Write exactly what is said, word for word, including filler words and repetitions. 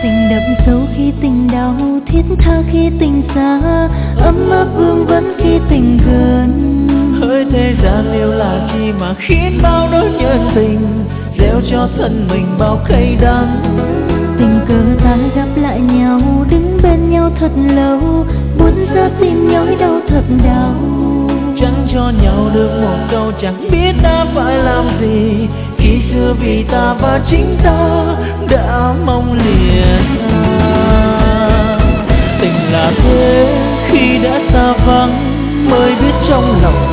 Tình đậm sâu khi tình đau, thiết tha khi tình xa, ấm áp vương vấn khi tình gần. Hỡi thế gian yêu là gì mà khiến bao nỗi nhân tình gieo cho thân mình bao cay đắng. Tình cờ ta gặp lại nhau, đứng bên nhau thật lâu, buồn ra tim nhói đau thật đau. Chẳng cho nhau được một câu, chẳng biết đã phải làm gì, khi xưa vì ta và chính ta đã mong liền. À, tình là thế, khi đã xa vắng mới biết trong lòng